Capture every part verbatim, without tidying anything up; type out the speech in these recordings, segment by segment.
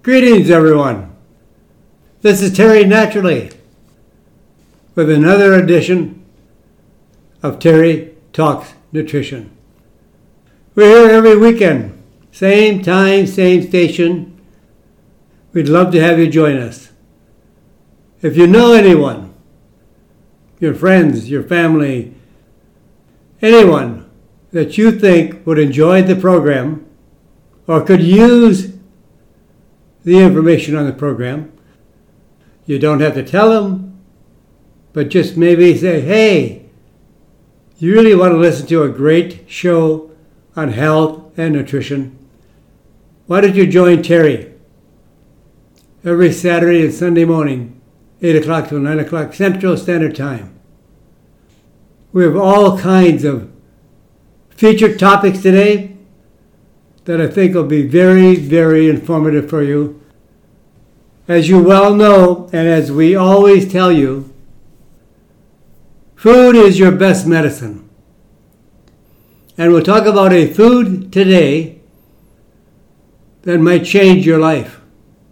Greetings, everyone. This is Terry Naturally with another edition of Terry Talks Nutrition. We're here every weekend, same time, same station. We'd love to have you join us. If you know anyone, your friends, your family, anyone that you think would enjoy the program or could use the information on the program, you don't have to tell them, but just maybe say, hey, you really want to listen to a great show on health and nutrition? Why don't you join Terry every Saturday and Sunday morning, eight o'clock to nine o'clock Central Standard Time. We have all kinds of featured topics today that I think will be very, very informative for you. As you well know, and as we always tell you, food is your best medicine. And we'll talk about a food today that might change your life.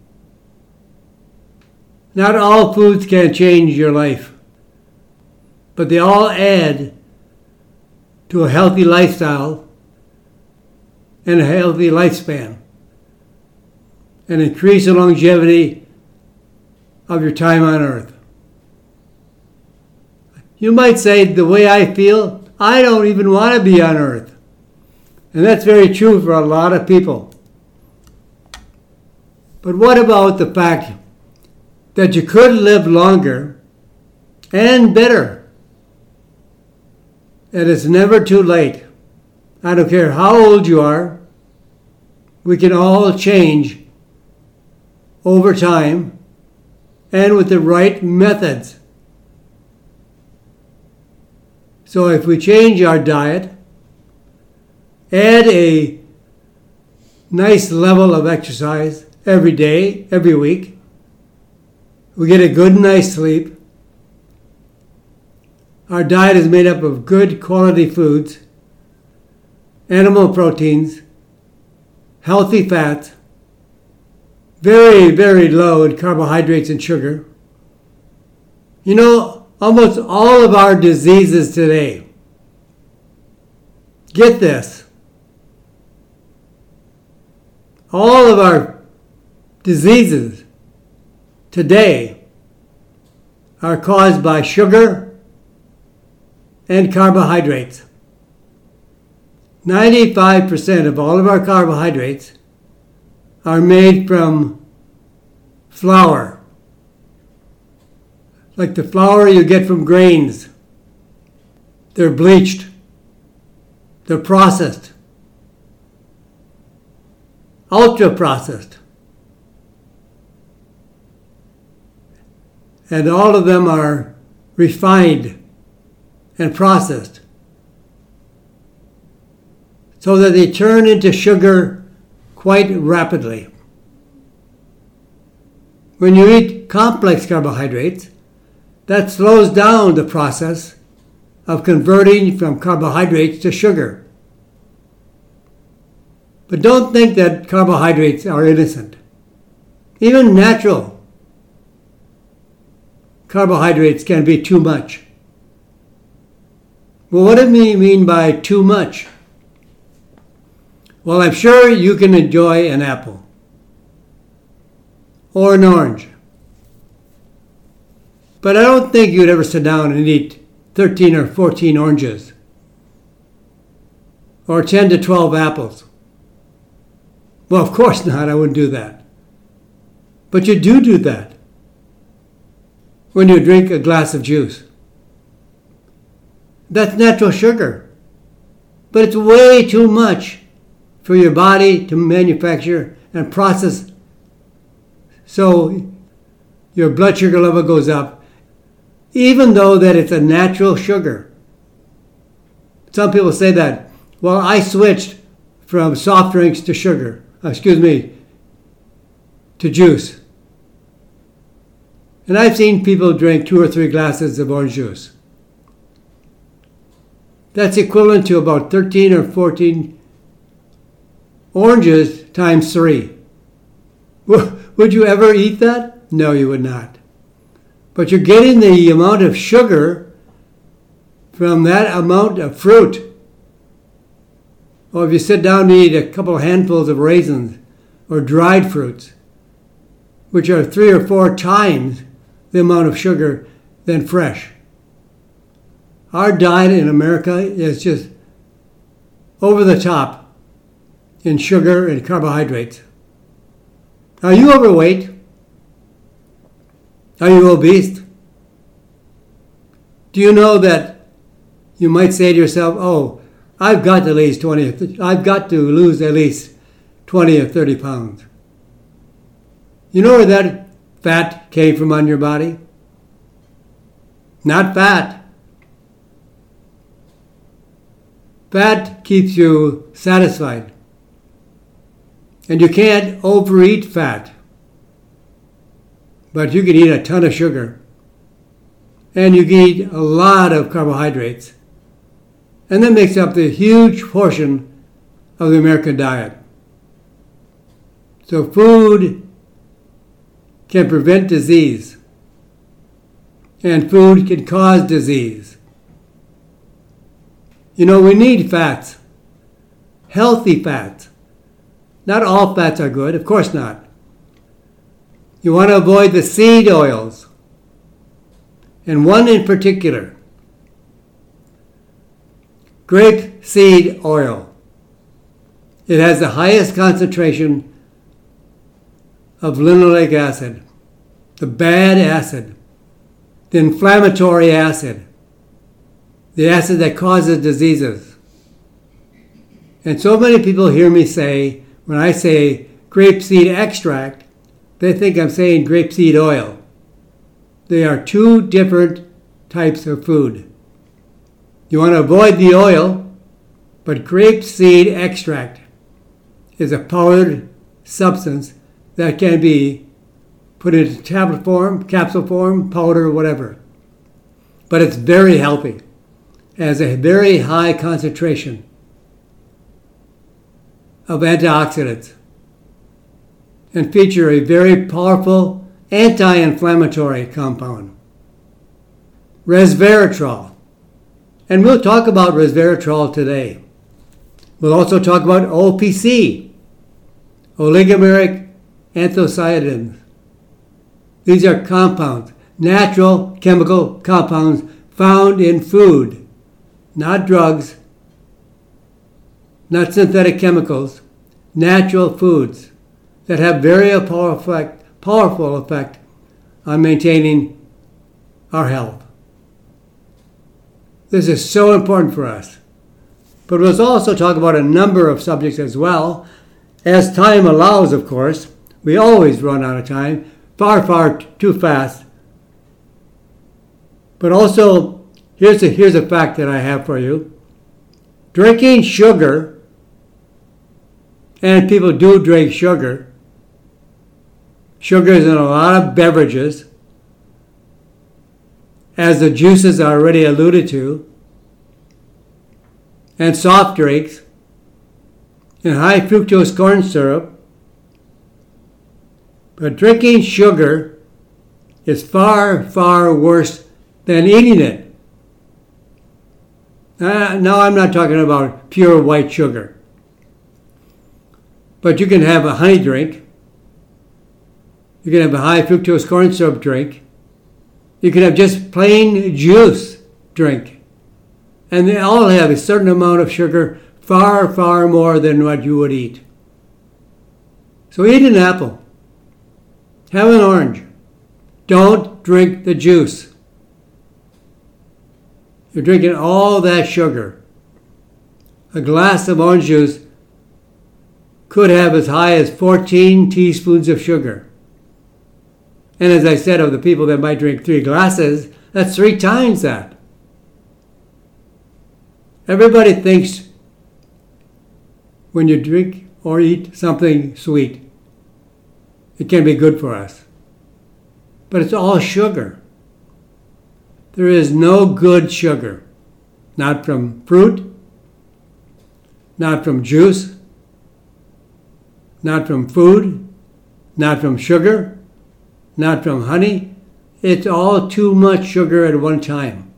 Not all foods can change your life, but they all add to a healthy lifestyle and a healthy lifespan, and increase the longevity of your time on earth. You might say, the way I feel, I don't even want to be on earth. And that's very true for a lot of people. But what about the fact that you could live longer and better? And it's never too late. I don't care how old you are, we can all change over time and with the right methods. So if we change our diet, add a nice level of exercise every day, every week, we get a good night's sleep, our diet is made up of good quality foods, animal proteins, healthy fats, very, very low in carbohydrates and sugar. You know, almost all of our diseases today, get this, all of our diseases today are caused by sugar and carbohydrates. ninety-five percent of all of our carbohydrates are made from flour, like the flour you get from grains. They're bleached, they're processed, ultra processed, and all of them are refined and processed so that they turn into sugar quite rapidly. When you eat complex carbohydrates, that slows down the process of converting from carbohydrates to sugar. But don't think that carbohydrates are innocent. Even natural carbohydrates can be too much. Well, what do we mean by too much? Well, I'm sure you can enjoy an apple or an orange. But I don't think you'd ever sit down and eat thirteen or fourteen oranges or ten to twelve apples. Well, of course not, I wouldn't do that. But you do do that when you drink a glass of juice. That's natural sugar, but it's way too much for your body to manufacture and process, so your blood sugar level goes up, even though that it's a natural sugar. Some people say that, well, I switched from soft drinks to sugar, excuse me, to juice. And I've seen people drink two or three glasses of orange juice. That's equivalent to about thirteen or fourteen oranges times three. Would you ever eat that? No, you would not. But you're getting the amount of sugar from that amount of fruit. Or if you sit down to eat a couple handfuls of raisins or dried fruits, which are three or four times the amount of sugar than fresh. Our diet in America is just over the top in sugar and carbohydrates. Are you overweight? Are you obese? Do you know that you might say to yourself, oh, I've got to at least twenty, I've got to lose at least twenty or thirty pounds. You know where that fat came from on your body? Not fat. Fat keeps you satisfied. And you can't overeat fat. But you can eat a ton of sugar. And you can eat a lot of carbohydrates. And that makes up the huge portion of the American diet. So food can prevent disease. And food can cause disease. You know, we need fats. Healthy fats. Not all fats are good, of course not. You want to avoid the seed oils. And one in particular, grape seed oil. It has the highest concentration of linoleic acid, the bad acid, the inflammatory acid, the acid that causes diseases. And so many people hear me say, when I say grapeseed extract, they think I'm saying grapeseed oil. They are two different types of food. You want to avoid the oil, but grapeseed extract is a powdered substance that can be put into tablet form, capsule form, powder, whatever. But it's very healthy. It has a very high concentration of antioxidants and feature a very powerful anti-inflammatory compound, resveratrol. And we'll talk about resveratrol today. We'll also talk about O P C, oligomeric anthocyanins. These are compounds, natural chemical compounds found in food, not drugs, not synthetic chemicals, natural foods that have very powerful effect, powerful effect on maintaining our health. This is so important for us. But we'll also talk about a number of subjects as well. As time allows, of course, we always run out of time, far, far too fast. But also, here's a, here's a fact that I have for you. Drinking sugar, and people do drink sugar. Sugar is in a lot of beverages, as the juices are already alluded to, and soft drinks, and high fructose corn syrup. But drinking sugar is far, far worse than eating it. Uh, now I'm not talking about pure white sugar. But you can have a honey drink. You can have a high fructose corn syrup drink. You can have just plain juice drink. And they all have a certain amount of sugar, far, far more than what you would eat. So eat an apple. Have an orange. Don't drink the juice. You're drinking all that sugar. A glass of orange juice could have as high as fourteen teaspoons of sugar. And as I said, of the people that might drink three glasses, that's three times that. Everybody thinks when you drink or eat something sweet, it can be good for us. But it's all sugar. There is no good sugar. Not from fruit, not from juice, not from food, not from sugar, not from honey. It's all too much sugar at one time.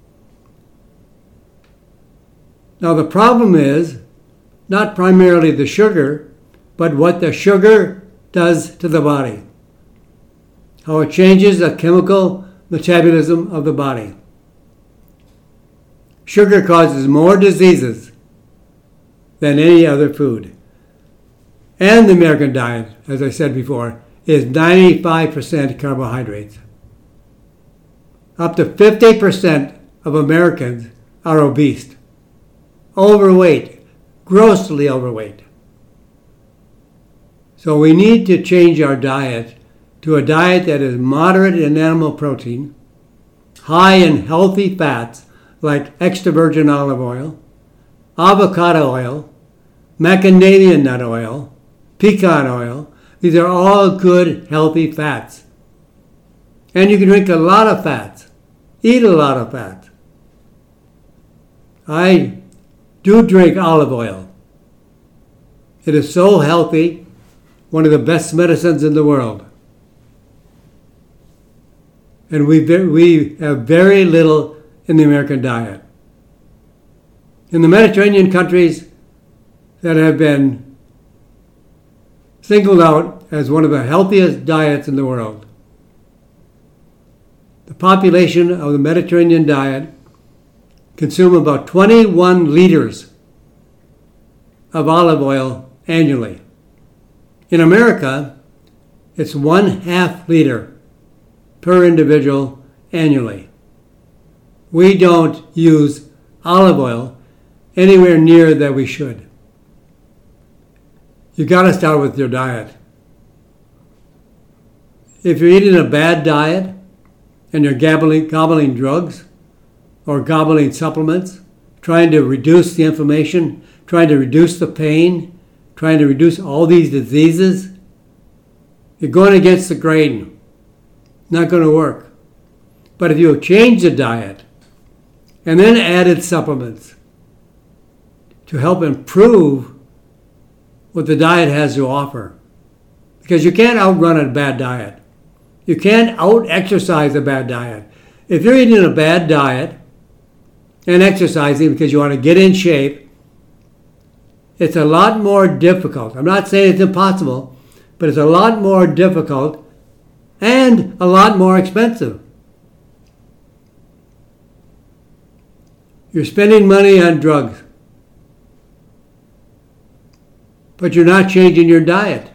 Now the problem is not primarily the sugar, but what the sugar does to the body. How it changes the chemical metabolism of the body. Sugar causes more diseases than any other food. And the American diet, as I said before, is ninety-five percent carbohydrates. Up to fifty percent of Americans are obese, overweight, grossly overweight. So we need to change our diet to a diet that is moderate in animal protein, high in healthy fats like extra virgin olive oil, avocado oil, macadamia nut oil, pecan oil. These are all good, healthy fats. And you can drink a lot of fats, eat a lot of fats. I do drink olive oil. It is so healthy, one of the best medicines in the world. And we, we have very little in the American diet. In the Mediterranean countries that have been singled out as one of the healthiest diets in the world, the population of the Mediterranean diet consume about twenty-one liters of olive oil annually. In America, it's one half liter per individual annually. We don't use olive oil anywhere near that we should. You got to start with your diet. If you're eating a bad diet and you're gobbling, gobbling drugs or gobbling supplements, trying to reduce the inflammation, trying to reduce the pain, trying to reduce all these diseases, you're going against the grain. Not going to work. But if you change the diet and then added supplements to help improve what the diet has to offer, because you can't outrun a bad diet. You can't out-exercise a bad diet. If you're eating a bad diet and exercising because you want to get in shape, it's a lot more difficult. I'm not saying it's impossible, but it's a lot more difficult and a lot more expensive. You're spending money on drugs, but you're not changing your diet.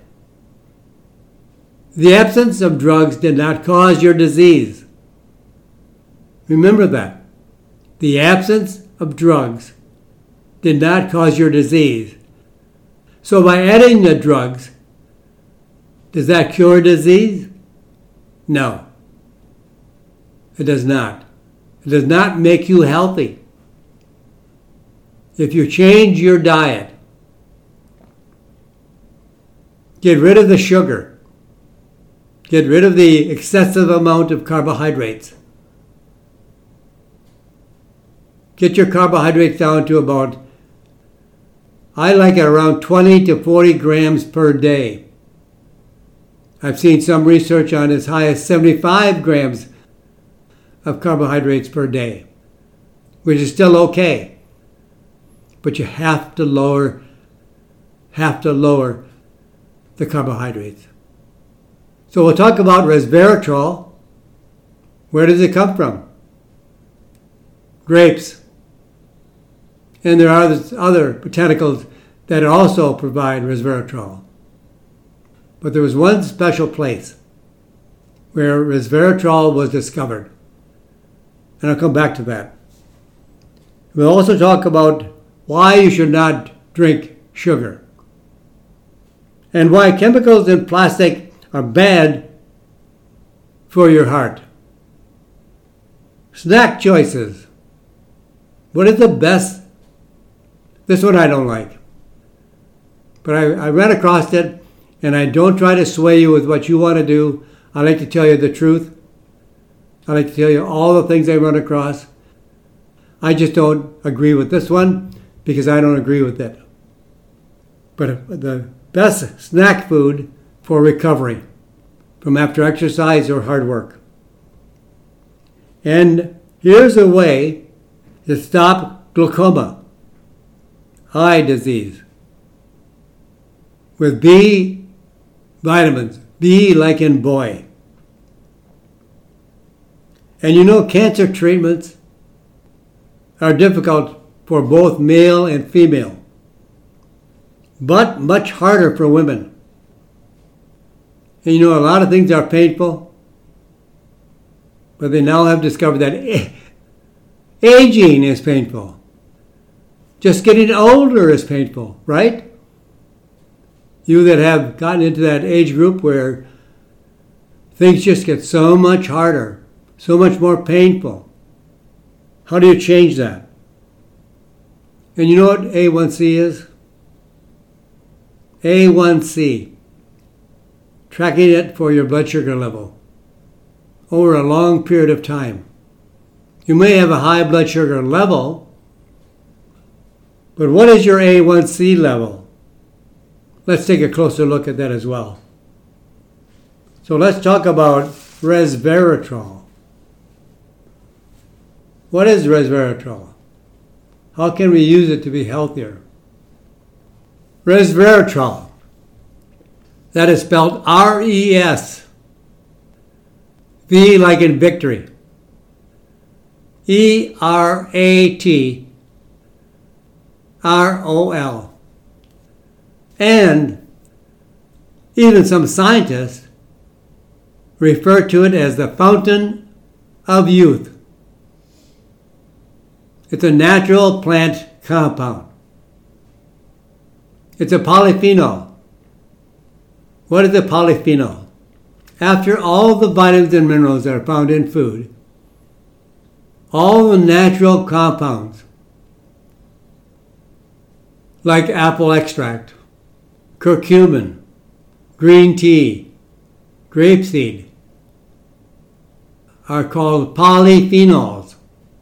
The absence of drugs did not cause your disease. Remember that. The absence of drugs did not cause your disease. So by adding the drugs, does that cure disease? No. It does not. It does not make you healthy. If you change your diet, get rid of the sugar, get rid of the excessive amount of carbohydrates, get your carbohydrates down to about, I like it around twenty to forty grams per day. I've seen some research on as high as seventy-five grams of carbohydrates per day, which is still okay. But you have to lower, have to lower the carbohydrates. So we'll talk about resveratrol. Where does it come from? Grapes. And there are other botanicals that also provide resveratrol. But there was one special place where resveratrol was discovered. And I'll come back to that. We'll also talk about why you should not drink sugar and why chemicals in plastic are bad for your heart. Snack choices. What is the best? This one I don't like. But I, I ran across it, and I don't try to sway you with what you want to do. I like to tell you the truth. I like to tell you all the things I run across. I just don't agree with this one because I don't agree with it. But the best snack food for recovery from after exercise or hard work. And here's a way to stop glaucoma, eye disease, with B vitamins, B like in boy. And you know, cancer treatments are difficult for both male and female, but much harder for women. And you know, a lot of things are painful, but they now have discovered that aging is painful. Just getting older is painful, right? You that have gotten into that age group where things just get so much harder, so much more painful. How do you change that? And you know what A one C is? A one C. Tracking it for your blood sugar level over a long period of time. You may have a high blood sugar level, but what is your A one C level? Let's take a closer look at that as well. So let's talk about resveratrol. What is resveratrol? How can we use it to be healthier? Resveratrol, that is spelled R E S, V like in victory, E R A T R O L. And even some scientists refer to it as the fountain of youth. It's a natural plant compound. It's a polyphenol. What is a polyphenol? After all the vitamins and minerals that are found in food, all the natural compounds, like apple extract, curcumin, green tea, grapeseed, are called polyphenols.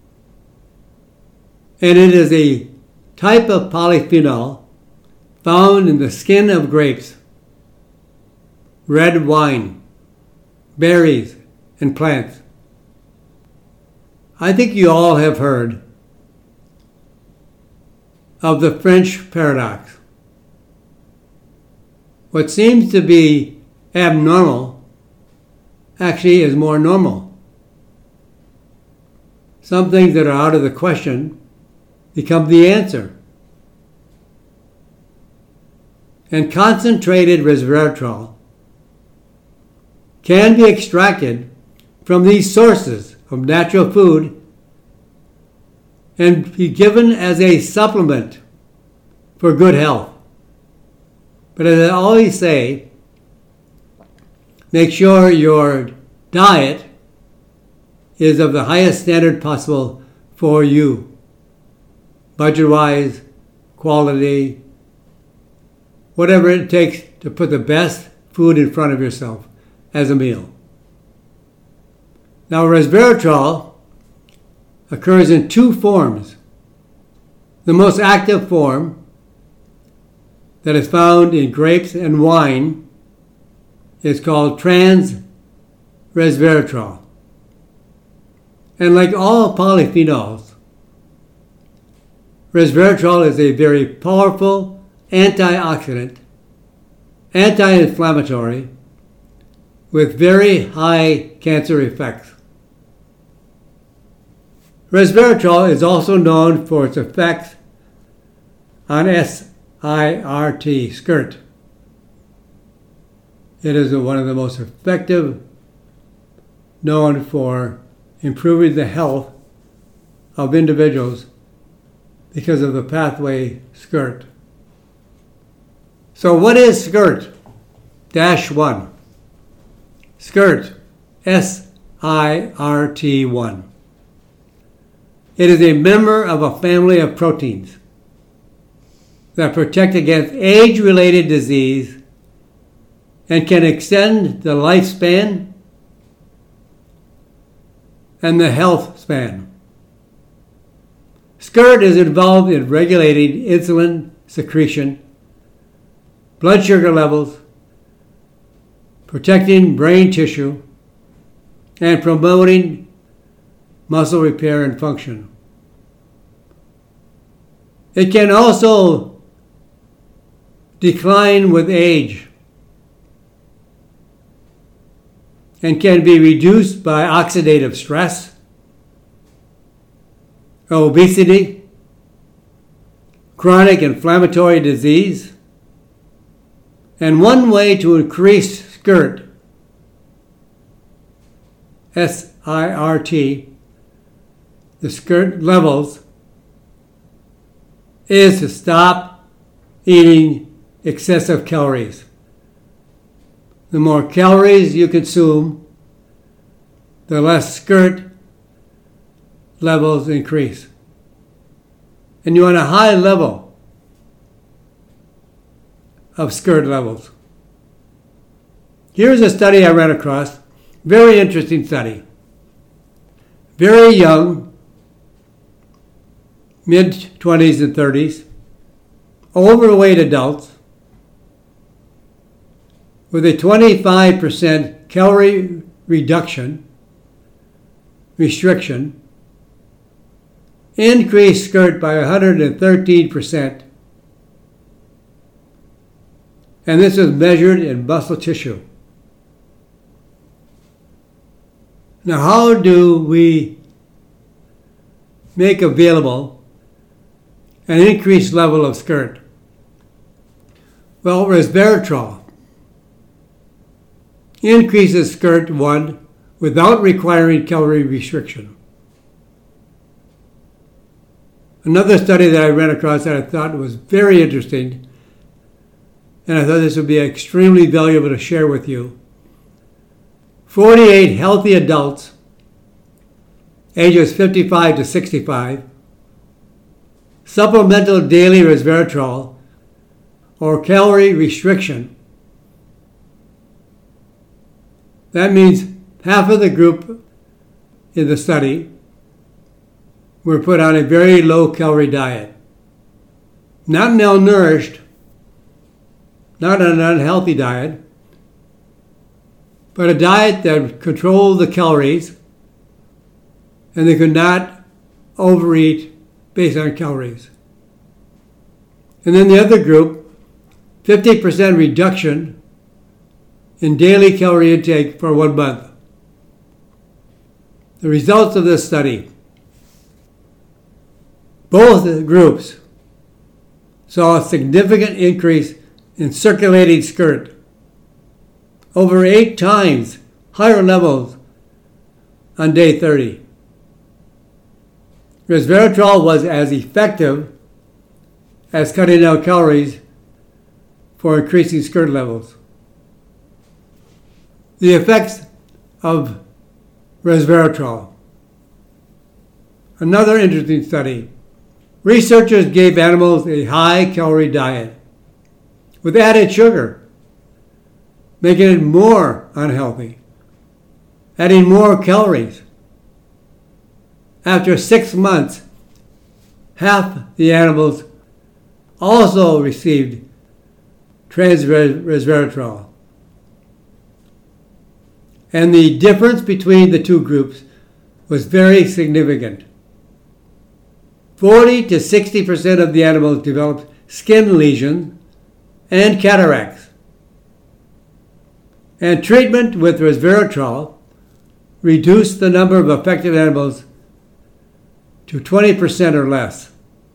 And it is a type of polyphenol found in the skin of grapes, red wine, berries, and plants. I think you all have heard of the French paradox. What seems to be abnormal actually is more normal. Some things that are out of the question become the answer. And concentrated resveratrol can be extracted from these sources of natural food and be given as a supplement for good health. But as I always say, make sure your diet is of the highest standard possible for you, budget-wise, quality, whatever it takes to put the best food in front of yourself as a meal. Now, resveratrol occurs in two forms. The most active form that is found in grapes and wine is called trans resveratrol. And like all polyphenols, resveratrol is a very powerful antioxidant, anti-inflammatory, with very high cancer effects. Resveratrol is also known for its effects on S I R T, SCIRT. It is one of the most effective known for improving the health of individuals because of the pathway SCIRT. So what is SCIRT? Dash one. SCIRT, S I R T one. It is a member of a family of proteins that protect against age-related disease and can extend the lifespan and the health span. SCIRT is involved in regulating insulin secretion, blood sugar levels, protecting brain tissue, and promoting muscle repair and function. It can also decline with age and can be reduced by oxidative stress, obesity, chronic inflammatory disease, and one way to increase SIRT, S I R T, the SIRT levels, is to stop eating excessive calories. The more calories you consume, the less SIRT levels increase. And you want a high level of SIRT levels. Here's a study I ran across, very interesting study. Very young, mid-twenties and thirties, overweight adults with a twenty-five percent calorie reduction, restriction, increased SIRT by one hundred thirteen percent. And this was measured in muscle tissue. Now, how do we make available an increased level of SIRT? Well, resveratrol increases SIRT one without requiring calorie restriction. Another study that I ran across that I thought was very interesting, and I thought this would be extremely valuable to share with you. forty-eight healthy adults, ages fifty-five to sixty-five, supplemental daily resveratrol or calorie restriction. That means half of the group in the study were put on a very low-calorie diet. Not malnourished, not an unhealthy diet, but a diet that controlled the calories, and they could not overeat based on calories. And then the other group, fifty percent reduction in daily calorie intake for one month. The results of this study: both groups saw a significant increase in circulating SIRT, over eight times higher levels on day thirty. Resveratrol was as effective as cutting out calories for increasing SIRT levels. The effects of resveratrol. Another interesting study. Researchers gave animals a high-calorie diet with added sugar, making it more unhealthy, adding more calories. After six months, half the animals also received trans-resveratrol. And the difference between the two groups was very significant. forty to sixty percent of the animals developed skin lesions and cataracts. And treatment with resveratrol reduced the number of affected animals to twenty percent or less.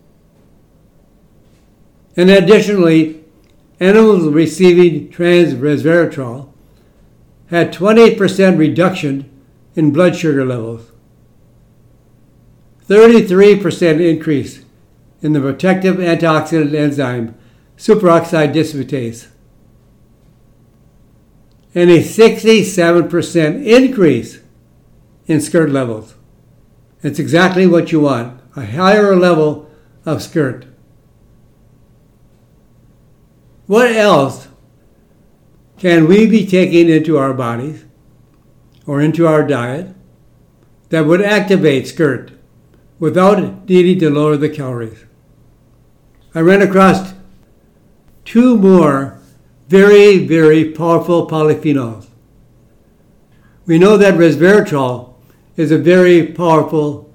And additionally, animals receiving trans-resveratrol had twenty percent reduction in blood sugar levels, thirty-three percent increase in the protective antioxidant enzyme superoxide dismutase, and a sixty-seven percent increase in SIRT levels. It's exactly what you want, a higher level of SIRT. What else can we be taking into our bodies or into our diet that would activate SIRT without needing to lower the calories? I ran across two more very, very powerful polyphenols. We know that resveratrol is a very powerful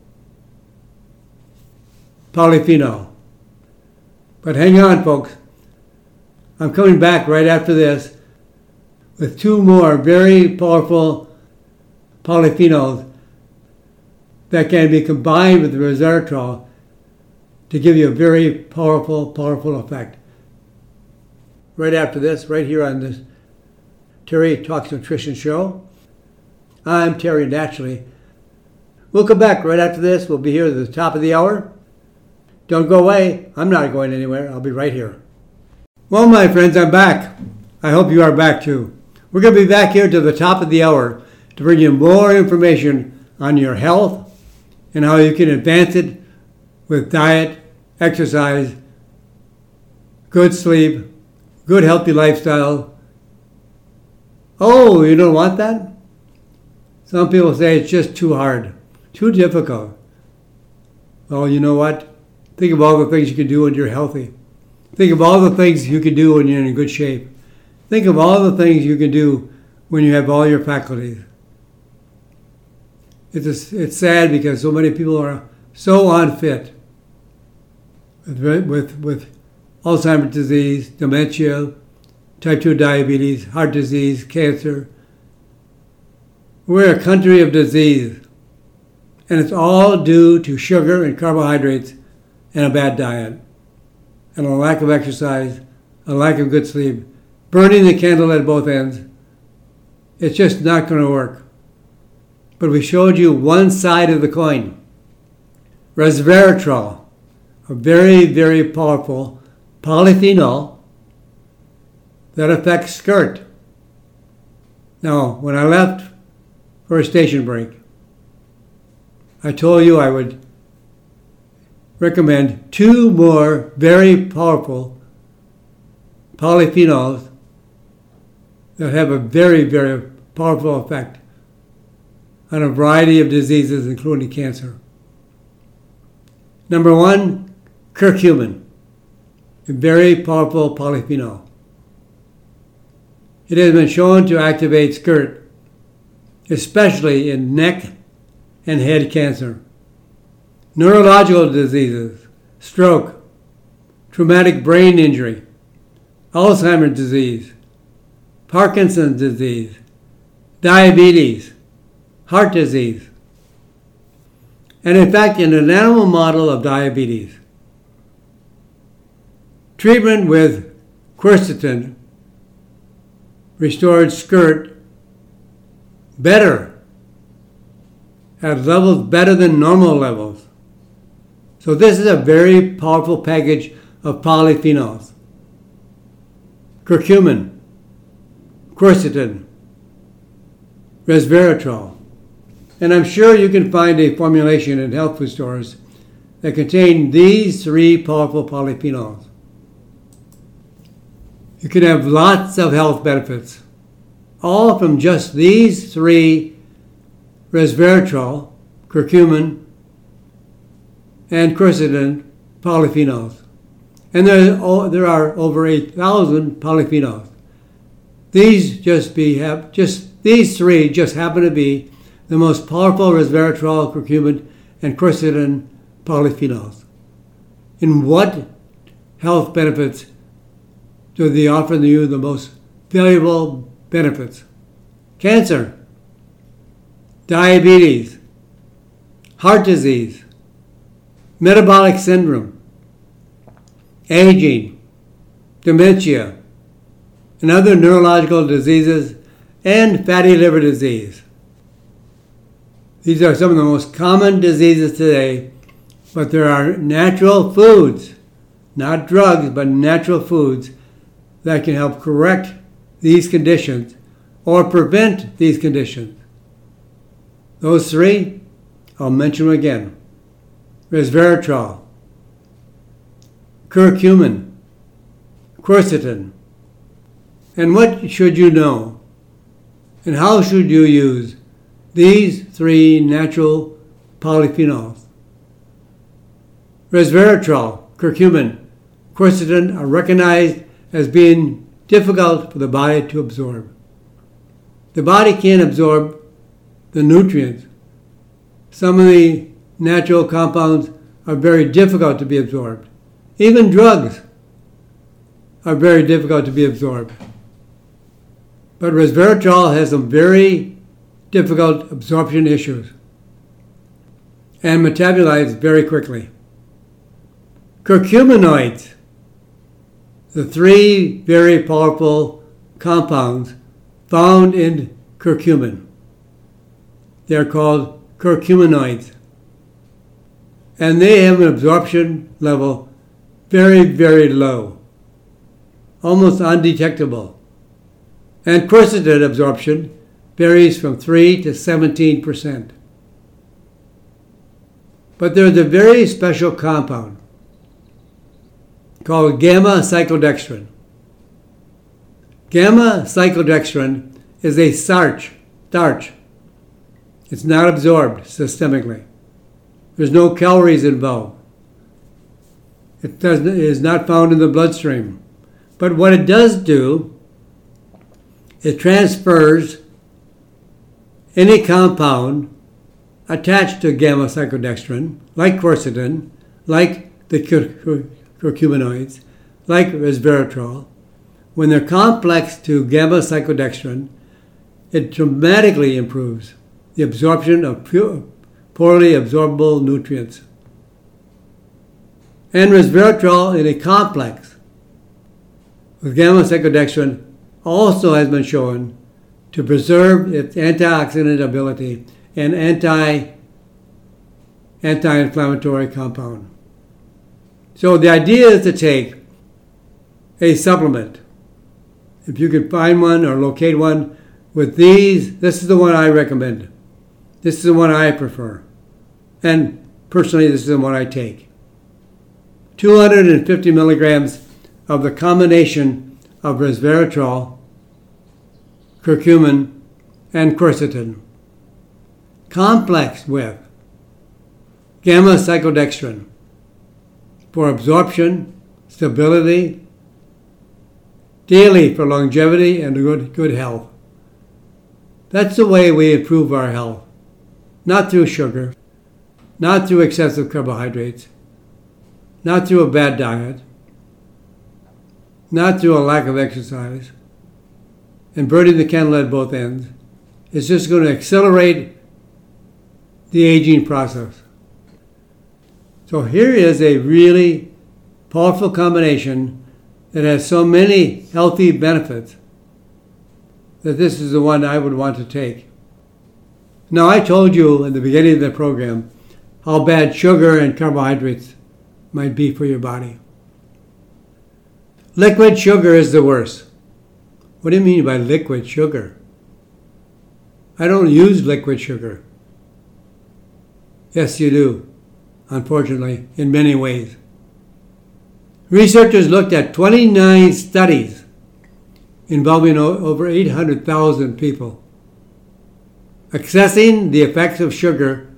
polyphenol. But hang on, folks. I'm coming back right after this with two more very powerful polyphenols that can be combined with resveratrol to give you a very powerful, powerful effect. Right after this, right here on this Terry Talks Nutrition show. I'm Terry Naturally. We'll come back right after this. We'll be here at the top of the hour. Don't go away. I'm not going anywhere. I'll be right here. Well, my friends, I'm back. I hope you are back too. We're going to be back here to the top of the hour to bring you more information on your health and how you can advance it with diet, exercise, good sleep, good healthy lifestyle. Oh, you don't want that? Some people say it's just too hard, too difficult. Well, you know what? Think of all the things you can do when you're healthy. Think of all the things you can do when you're in good shape. Think of all the things you can do when you have all your faculties. It's, a, it's sad because so many people are so unfit with, with, with Alzheimer's disease, dementia, type two diabetes, heart disease, cancer. We're a country of disease, and it's all due to sugar and carbohydrates and a bad diet, and a lack of exercise, a lack of good sleep, burning the candle at both ends. It's just not going to work. But we showed you one side of the coin. Resveratrol, a very, very powerful polyphenol that affects SCIRT. Now, when I left for a station break, I told you I would recommend two more very powerful polyphenols that have a very, very powerful effect on a variety of diseases, including cancer. Number one, curcumin, a very powerful polyphenol. It has been shown to activate SCIRT, especially in neck and head cancer, neurological diseases, stroke, traumatic brain injury, Alzheimer's disease, Parkinson's disease, diabetes, heart disease. And in fact, in an animal model of diabetes, treatment with quercetin restored SCIRT better, at levels better than normal levels. So this is a very powerful package of polyphenols. Curcumin, quercetin, resveratrol. And I'm sure you can find a formulation in health food stores that contain these three powerful polyphenols. You can have lots of health benefits, all from just these three: resveratrol, curcumin, and quercetin polyphenols. And there, there are over eight thousand polyphenols. These just be have just these three just happen to be the most powerful resveratrol, curcumin, and quercetin polyphenols. In what health benefits do they offer you the most valuable benefits? Cancer, diabetes, heart disease, metabolic syndrome, aging, dementia, and other neurological diseases, and fatty liver disease. These are some of the most common diseases today, but there are natural foods, not drugs, but natural foods that can help correct these conditions or prevent these conditions. Those three, I'll mention them again. Resveratrol, curcumin, quercetin. And what should you know? And how should you use these three natural polyphenols? Resveratrol, curcumin, quercetin are recognized as being difficult for the body to absorb. The body can't absorb the nutrients. Some of the natural compounds are very difficult to be absorbed. Even drugs are very difficult to be absorbed. But resveratrol has some very difficult absorption issues and metabolizes very quickly. Curcuminoids, the three very powerful compounds found in curcumin. They are called curcuminoids. And they have an absorption level very, very low, almost undetectable. And quercetin absorption varies from three to seventeen percent. But there's a very special compound called gamma-cyclodextrin. Gamma-cyclodextrin is a starch. starch. It's not absorbed systemically. There's no calories involved. It, does, it is not found in the bloodstream. But what it does do, it transfers any compound attached to gamma-cyclodextrin, like quercetin, like the cur- curcuminoids, like resveratrol. When they're complex to gamma-cyclodextrin, it dramatically improves the absorption of pure, poorly absorbable nutrients. And resveratrol in a complex with gamma-cyclodextrin also has been shown to preserve its antioxidant ability and anti, anti-inflammatory compound. So the idea is to take a supplement. If you can find one or locate one with these, this is the one I recommend. This is the one I prefer. And personally, this is the one I take. two hundred fifty milligrams of the combination of resveratrol, curcumin, and quercetin, complex with gamma-cyclodextrin for absorption, stability, daily for longevity and good, good health. That's the way we improve our health. Not through sugar, not through excessive carbohydrates, not through a bad diet, not through a lack of exercise, and burning the candle at both ends. It's just going to accelerate the aging process. So here is a really powerful combination that has so many healthy benefits that this is the one I would want to take. Now, I told you in the beginning of the program how bad sugar and carbohydrates might be for your body. Liquid sugar is the worst. What do you mean by liquid sugar? I don't use liquid sugar. Yes, you do, unfortunately, in many ways. Researchers looked at twenty-nine studies involving over eight hundred thousand people, assessing the effects of sugar,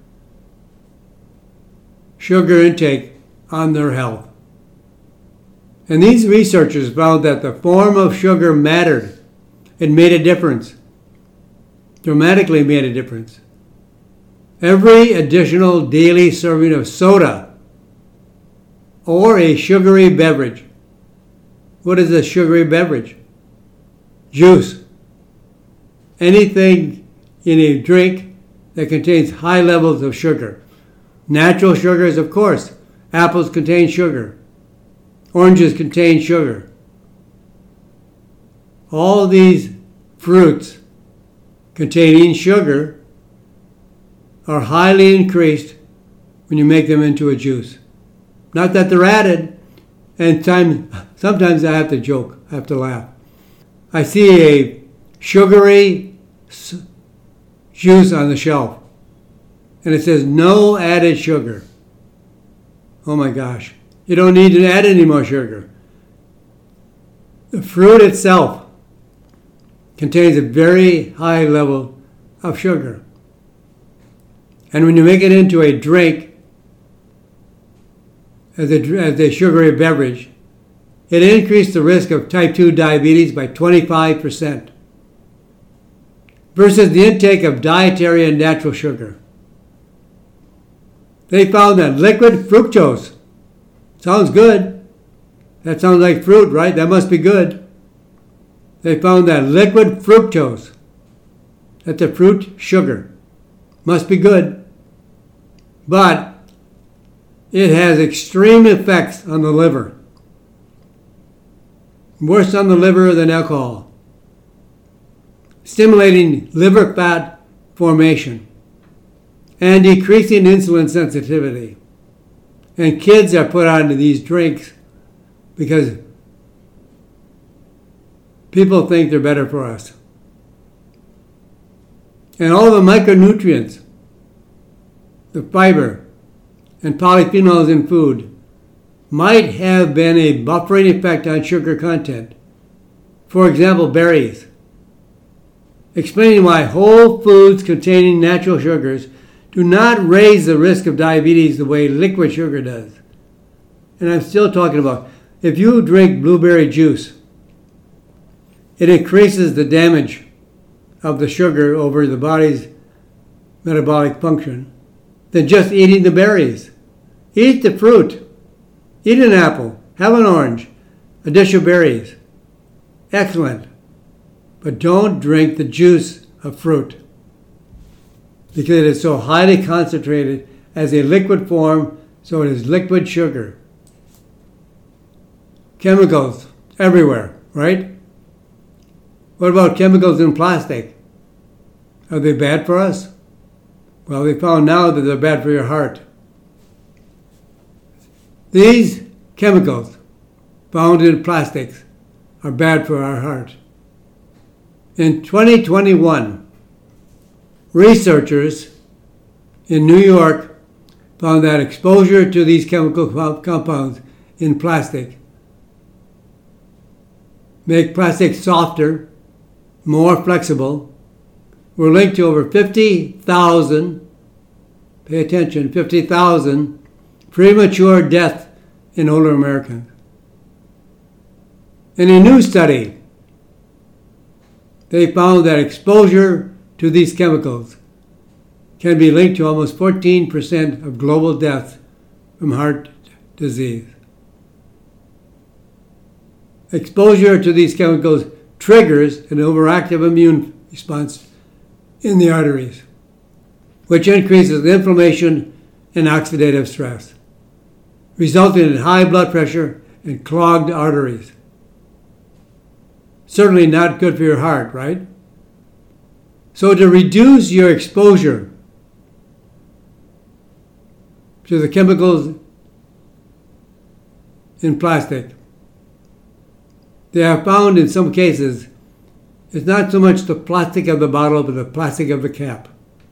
sugar intake on their health. And these researchers found that the form of sugar mattered. It made a difference, dramatically made a difference. Every additional daily serving of soda or a sugary beverage. What is a sugary beverage? Juice. Anything in a drink that contains high levels of sugar. Natural sugars, of course. Apples contain sugar. Oranges contain sugar. All these fruits containing sugar are highly increased when you make them into a juice. Not that they're added, and time, sometimes I have to joke, I have to laugh. I see a sugary juice on the shelf, and it says no added sugar. Oh my gosh, you don't need to add any more sugar. The fruit itself contains a very high level of sugar. And when you make it into a drink, as a, as a sugary beverage, it increased the risk of type two diabetes by twenty-five percent versus the intake of dietary and natural sugar. They found that liquid fructose, sounds good. That sounds like fruit, right? That must be good. They found that liquid fructose, that's a fruit sugar, must be good. But it has extreme effects on the liver. Worse on the liver than alcohol. Stimulating liver fat formation and decreasing insulin sensitivity. And kids are put onto these drinks because people think they're better for us. And all the micronutrients, the fiber, and polyphenols in food might have been a buffering effect on sugar content. For example, berries. Explaining why whole foods containing natural sugars do not raise the risk of diabetes the way liquid sugar does. And I'm still talking about, if you drink blueberry juice, it increases the damage of the sugar over the body's metabolic function than just eating the berries. Eat the fruit. Eat an apple. Have an orange. A dish of berries. Excellent. But don't drink the juice of fruit because it is so highly concentrated as a liquid form, so it is liquid sugar. Chemicals everywhere, right? What about chemicals in plastic? Are they bad for us? Well, we found now that they're bad for your heart. These chemicals found in plastics are bad for our heart. In twenty twenty-one, researchers in New York found that exposure to these chemical compounds in plastic make plastic softer, more flexible, were linked to over fifty thousand, pay attention, fifty thousand premature deaths in older Americans. In a new study, they found that exposure to these chemicals can be linked to almost fourteen percent of global deaths from heart disease. Exposure to these chemicals triggers an overactive immune response in the arteries, which increases inflammation and oxidative stress, resulting in high blood pressure and clogged arteries. Certainly not good for your heart, right? So to reduce your exposure to the chemicals in plastic, they have found in some cases it's not so much the plastic of the bottle, but the plastic of the cap.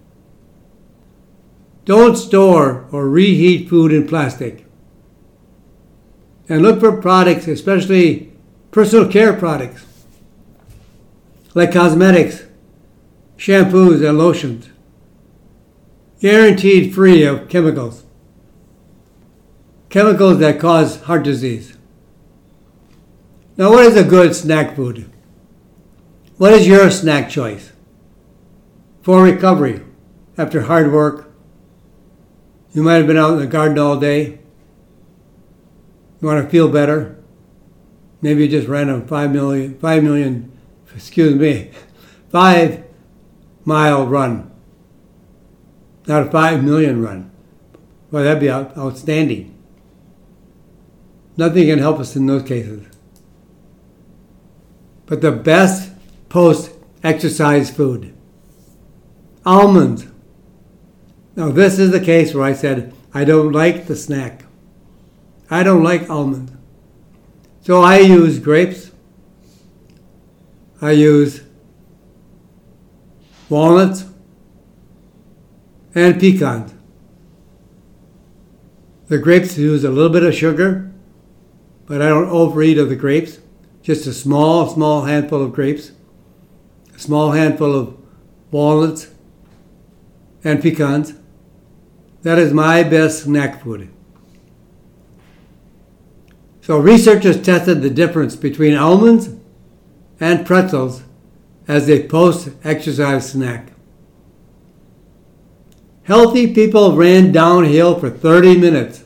Don't store or reheat food in plastic. And look for products, especially personal care products, like cosmetics, shampoos, and lotions, guaranteed free of chemicals. Chemicals that cause heart disease. Now, what is a good snack food? What is your snack choice for recovery after hard work? You might have been out in the garden all day. You want to feel better? Maybe you just ran a five million, five million, excuse me, five mile run, not a five million run. Well, that'd be out, outstanding. Nothing can help us in those cases. But the best post-exercise food, almonds. Now this is the case where I said, I don't like the snack. I don't like almonds. So I use grapes. I use walnuts and pecans. The grapes use a little bit of sugar, but I don't overeat of the grapes. Just a small, small handful of grapes, a small handful of walnuts and pecans. That is my best snack food. So researchers tested the difference between almonds and pretzels as a post-exercise snack. Healthy people ran downhill for thirty minutes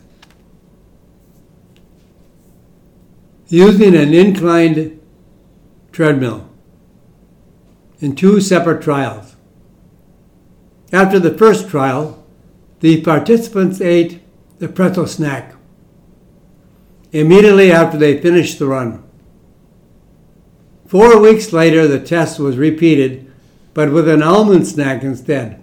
using an inclined treadmill in two separate trials. After the first trial, the participants ate the pretzel snack immediately after they finished the run. Four weeks later, the test was repeated, but with an almond snack instead.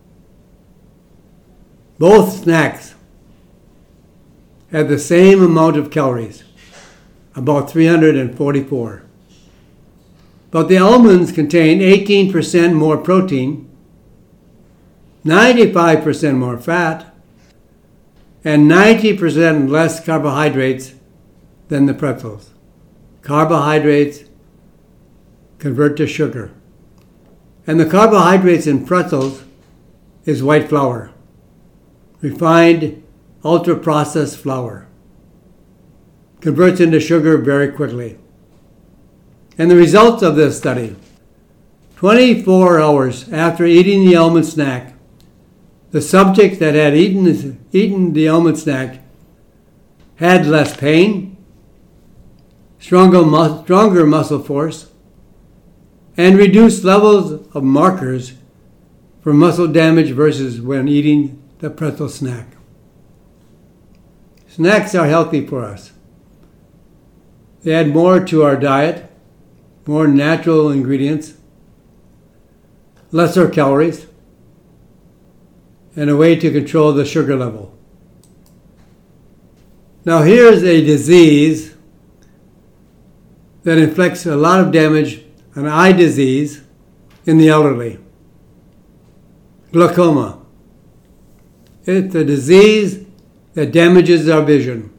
Both snacks had the same amount of calories, about three hundred forty-four. But the almonds contained eighteen percent more protein, ninety-five percent more fat, and ninety percent less carbohydrates than the pretzels. Carbohydrates convert to sugar. And the carbohydrates in pretzels is white flour, refined, ultra-processed flour. Converts into sugar very quickly. And the results of this study: twenty-four hours after eating the almond snack, the subject that had eaten, eaten the almond snack had less pain, stronger, mus- stronger muscle force, and reduced levels of markers for muscle damage versus when eating the pretzel snack. Snacks are healthy for us. They add more to our diet, more natural ingredients, lesser calories, and a way to control the sugar level. Now here's a disease that inflicts a lot of damage, an eye disease in the elderly. Glaucoma. It's a disease that damages our vision.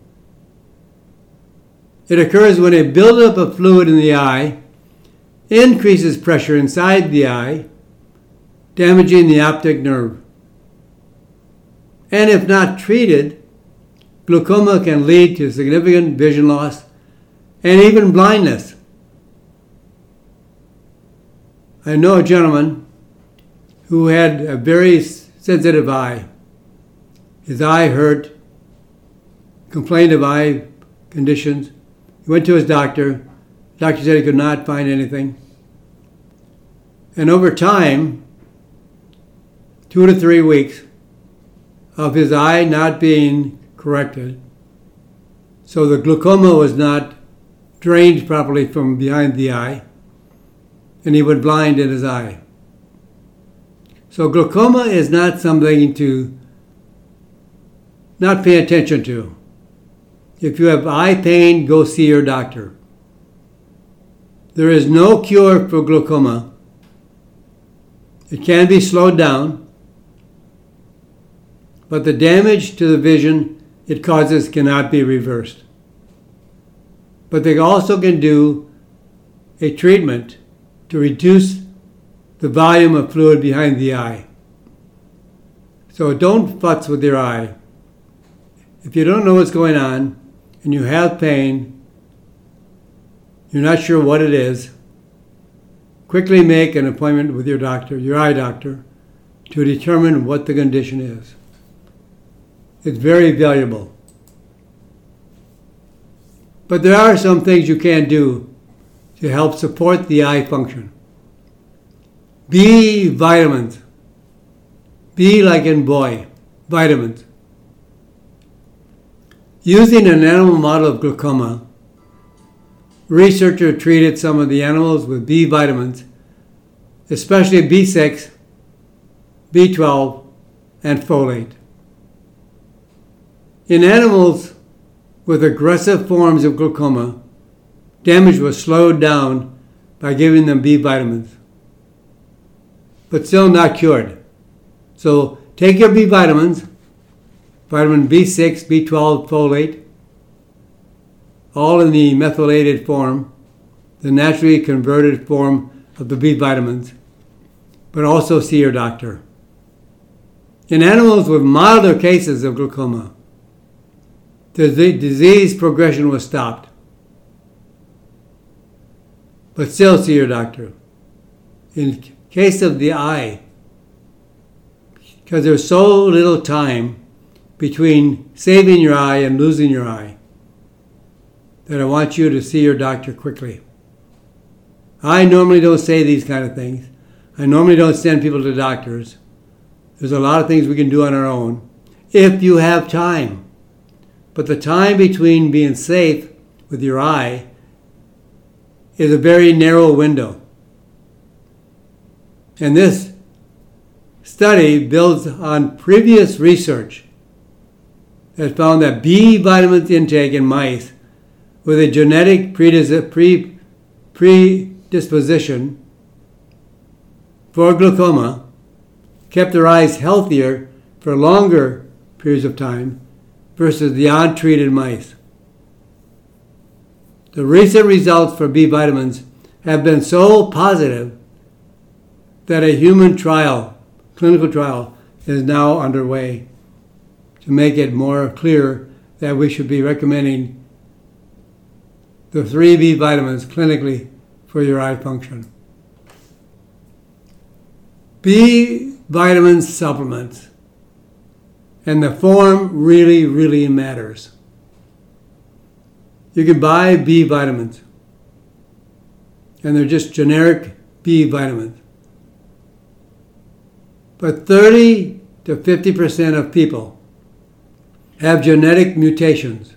It occurs when a buildup of fluid in the eye increases pressure inside the eye, damaging the optic nerve. And if not treated, glaucoma can lead to significant vision loss and even blindness. I know a gentleman who had a very sensitive eye. His eye hurt, complained of eye conditions. He went to his doctor. The doctor said he could not find anything. And over time, two to three weeks of his eye not being corrected, so the glaucoma was not drained properly from behind the eye, and he went blind in his eye. So glaucoma is not something to not pay attention to. If you have eye pain, go see your doctor. There is no cure for glaucoma. It can be slowed down, but the damage to the vision it causes cannot be reversed. But they also can do a treatment to reduce the volume of fluid behind the eye. So don't futz with your eye. If you don't know what's going on and you have pain, you're not sure what it is, quickly make an appointment with your doctor, your eye doctor, to determine what the condition is. It's very valuable. But there are some things you can do to help support the eye function. B vitamins. B like in boy, vitamins. Using an animal model of glaucoma, researchers treated some of the animals with B vitamins, especially B six, B twelve, and folate. In animals with aggressive forms of glaucoma, damage was slowed down by giving them B vitamins, but still not cured. So take your B vitamins, vitamin B six, B twelve, folate, all in the methylated form, the naturally converted form of the B vitamins, but also see your doctor. In animals with milder cases of glaucoma, the disease progression was stopped. But still see your doctor. In case of the eye, because there's so little time between saving your eye and losing your eye, that I want you to see your doctor quickly. I normally don't say these kind of things. I normally don't send people to doctors. There's a lot of things we can do on our own, if you have time. But the time between being safe with your eye is a very narrow window. And this study builds on previous research that found that B vitamins intake in mice with a genetic predisposition for glaucoma kept their eyes healthier for longer periods of time versus the untreated mice. The recent results for B vitamins have been so positive that a human trial, clinical trial, is now underway to make it more clear that we should be recommending the three B vitamins clinically for your eye function. B vitamin supplements and the form really, really matters. You can buy B vitamins, and they're just generic B vitamins. But thirty to fifty percent of people have genetic mutations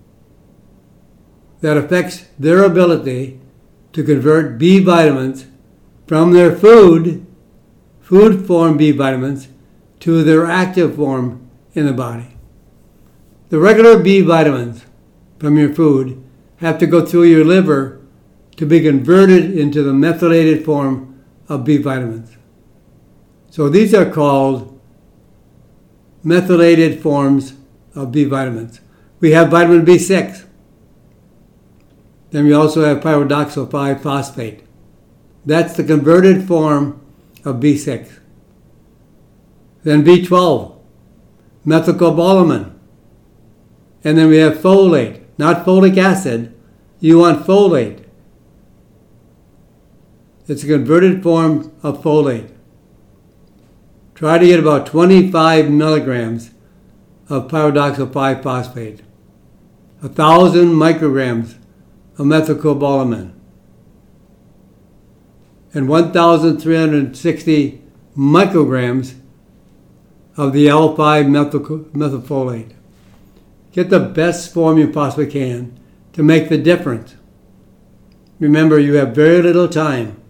that affects their ability to convert B vitamins from their food, food form B vitamins, to their active form in the body. The regular B vitamins from your food have to go through your liver to be converted into the methylated form of B vitamins. So these are called methylated forms of B vitamins. We have vitamin B six. Then we also have pyridoxal five phosphate. That's the converted form of B six. Then B twelve, methylcobalamin. And then we have folate, not folic acid. You want folate. It's a converted form of folate. Try to get about twenty-five milligrams of pyridoxal five phosphate, one thousand micrograms of methylcobalamin, and one thousand three hundred sixty micrograms of the L five methylfolate. Get the best form you possibly can to make the difference. Remember, you have very little time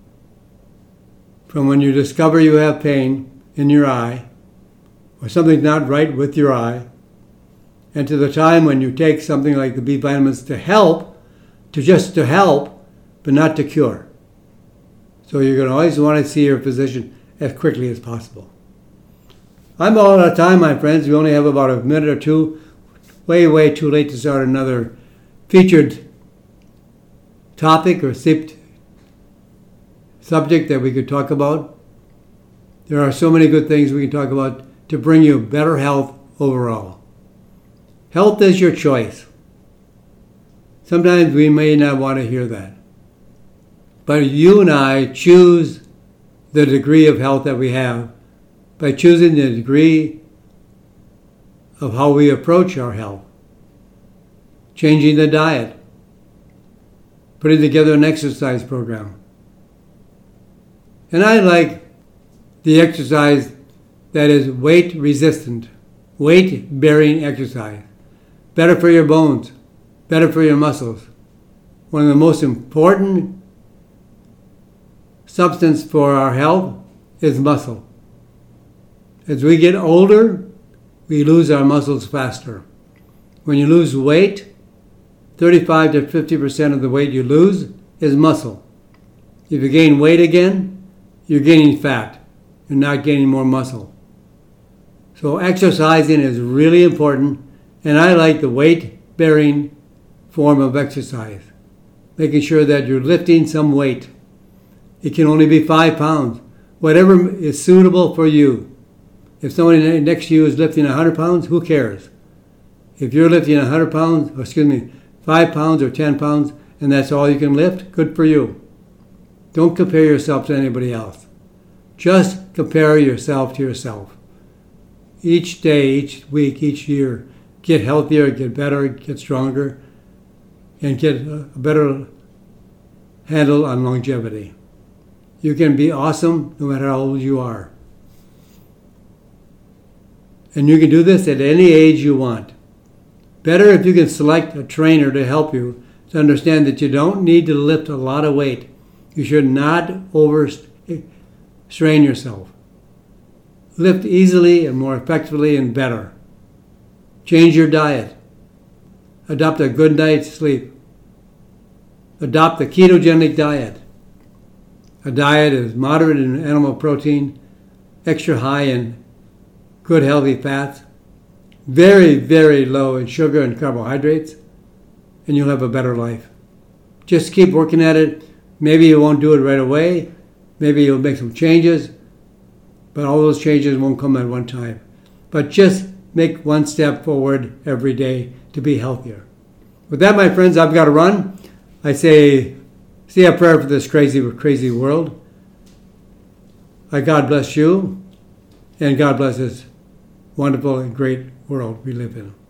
from when you discover you have pain in your eye or something's not right with your eye, and to the time when you take something like the B vitamins to help, to just to help, but not to cure. So you're going to always want to see your physician as quickly as possible. I'm all out of time, my friends. We only have about a minute or two. Way, way too late to start another featured topic or subject that we could talk about. There are so many good things we can talk about to bring you better health overall. Health is your choice. Sometimes we may not want to hear that. But you and I choose the degree of health that we have by choosing the degree of how we approach our health. Changing the diet. Putting together an exercise program. And I like the exercise that is weight resistant, weight bearing exercise. Better for your bones, better for your muscles. One of the most important substance for our health is muscle. As we get older, we lose our muscles faster. When you lose weight, thirty-five to fifty percent of the weight you lose is muscle. If you gain weight again, you're gaining fat. You're not gaining more muscle. So exercising is really important, and I like the weight-bearing form of exercise. Making sure that you're lifting some weight. It can only be five pounds. Whatever is suitable for you. If somebody next to you is lifting one hundred pounds, who cares? If you're lifting one hundred pounds, or excuse me, five pounds or ten pounds, and that's all you can lift, good for you. Don't compare yourself to anybody else. Just compare yourself to yourself. Each day, each week, each year, get healthier, get better, get stronger, and get a better handle on longevity. You can be awesome no matter how old you are. And you can do this at any age you want. Better if you can select a trainer to help you to understand that you don't need to lift a lot of weight. You should not overstrain yourself. Lift easily and more effectively and better. Change your diet. Adopt a good night's sleep. Adopt the ketogenic diet. A diet is moderate in animal protein, extra high in good healthy fats, very, very low in sugar and carbohydrates, and you'll have a better life. Just keep working at it. Maybe you won't do it right away. Maybe you'll make some changes, but all those changes won't come at one time. But just make one step forward every day to be healthier. With that, my friends, I've got to run. I say, say a prayer for this crazy, crazy world. I God bless you, and God bless this wonderful and great world we live in.